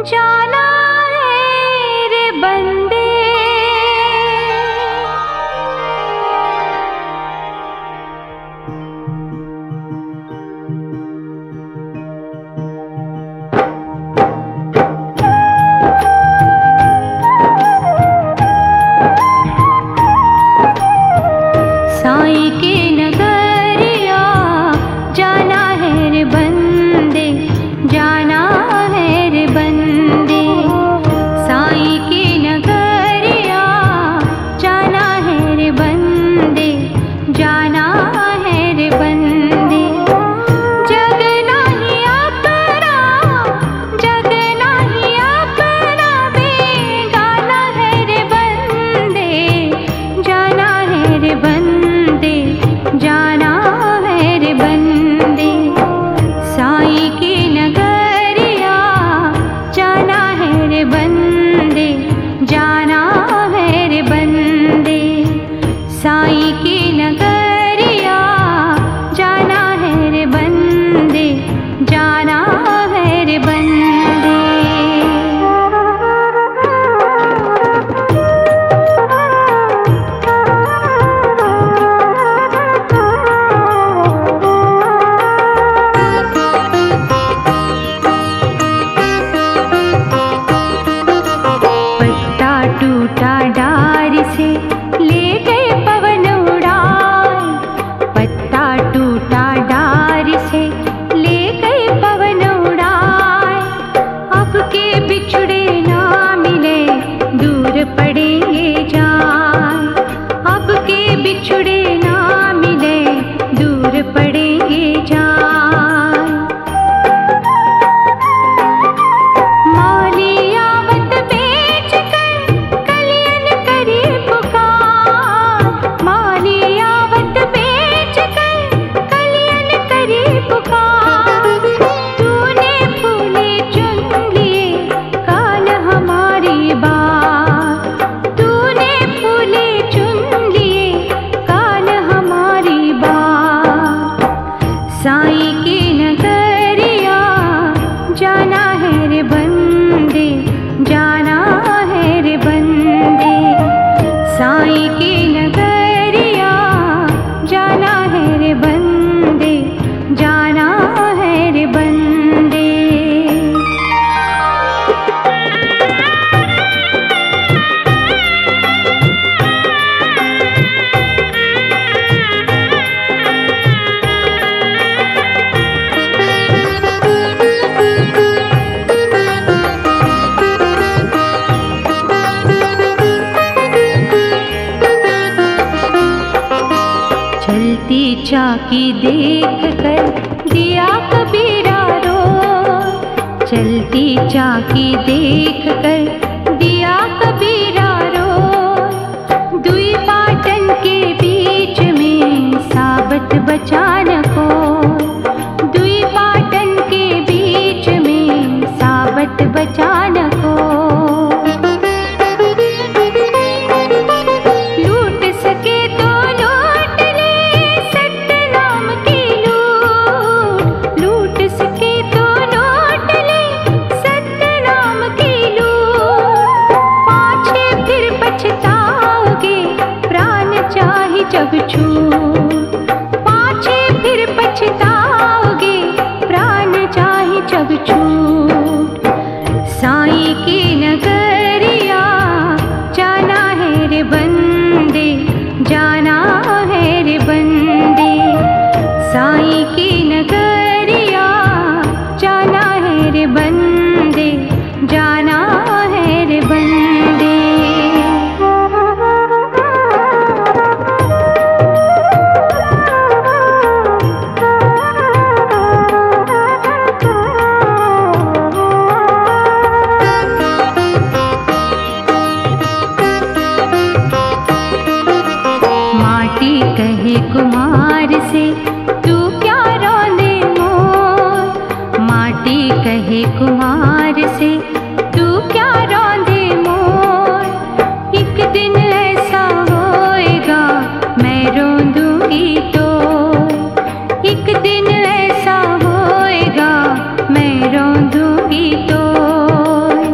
जाना है रे बंदे। साईं के नगरिया जाना है रे बंदे, जाना है रे बंदे। साईं के नगरिया जाना है रे बंदे, जाना है रे बंदे। जगना ही अपना, जगना ही अपना बेगाना है रे बंदे, जाना है रे बंदे, जाना है रे बंदे। साईं के नगरिया जाना है रे बंदे, जाना है रे बंदे। साईं के नगरिया जाना है रे बंदे, जाना है रे बंदे। पत्ता टूटा डार से ले गए पवन उड़ाए, पत्ता टूटा डार से ले गए पवन उड़ाए। अब के बिछड़े ना मिले दूर पड़ेंगे जाए, अब के बिछड़े ना मिले दूर पड़ेंगे जाए। मालियावत बेच कर कलियन करी पुकार, मालियावत बेच कर कलियन करी पुकार। तूने फूले चुन लिए काल हमारी बात, तूने फूले चुन लिए काल हमारी बात। साईं के नगरिया जाना है रे बंदे, जाना है रे बंदे। साईं के नगरिया जाना है रे बंदे, जाना है रे बंदे। चलती चाकी देख कर दिया कबीरा रो, चलती चाकी देख कर दिया कबीरा रो। दुई पाटन के बीच में साबत बचान को, दुई पाटन के बीच में साबत बचान को। लूट सके तो लूट ले सतनाम की लूट, लूट सके तो लूट ले सतनाम की लूट। पाछे फिर पछताओगे प्राण चाहे जब छूट, पाछे फिर पछताओगे प्राण चाहे जब छूट। साईं की नगरिया जाना है रे बंदे, जाना है रे बंदे। साईं की नगरिया जाना है रे बंदे, जाना है रे बंदे। माटी कहे कुमार से तू क्या रोंदे मोर, माटी कहे कुमार से तू क्या रोंदे मोर। एक दिन ऐसा होएगा मैं रोंदूंगी तो, एक दिन ऐसा होएगा मैं रोंदूंगी तो।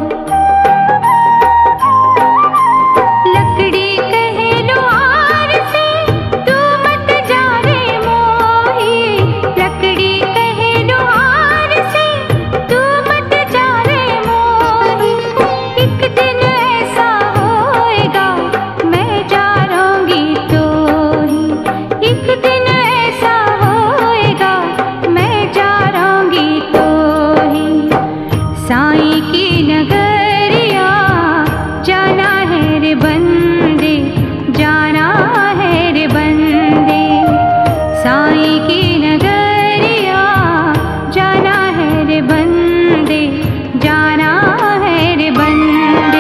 साईं की नगरिया जाना है रे बंदे, जाना है रे बंदे। साईं की नगरिया जाना है रे बंदे, जाना है रे बंदे।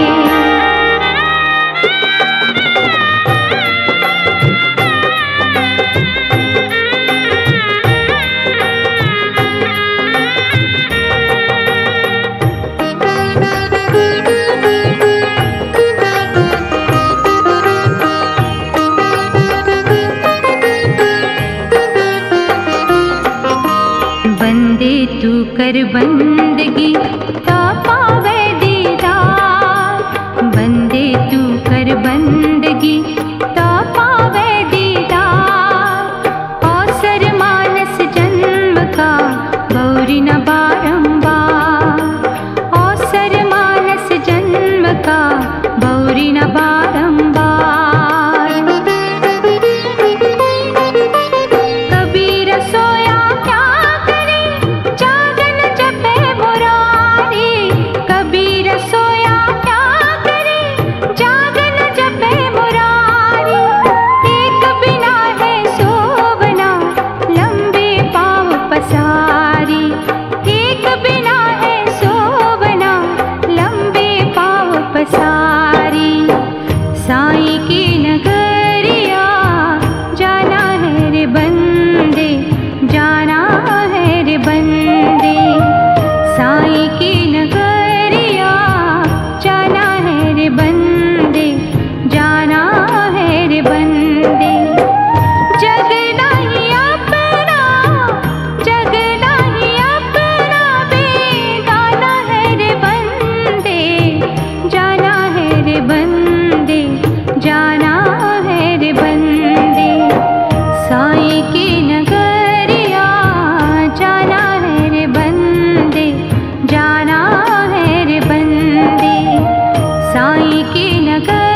बंदे तू कर बंदगी ता पावे दीदार, बंदे तू कर बंदगी ता पावे दीदार। अवसर मानस जन्म का गौरी न बारंबार, अवसर मानस जन्म का गौरी न बारंबार। कबीर सोया क्या करे जागन जपे मुरारी, कबीर सोया क्या करे जागन जपे मुरारी। एक बिना है सोवना लंबे पाँव पसारी, एक बिना है सोवना लंबे पाँव पसारी। साईं की नगरिया जाना है रे बंदे, जाना है रे बंदे। साईं की नगरिया जाना है रे बंदे, जाना है रे बंदे। जग नहीं अपना, जग नहीं अपना बेगाना है रे बंदे, जाना है रे बंदे, जाना है रे बंदे। साईं की नगरिया जाना है रे बंदे, जाना है रे बंदे। साईं की नगरिया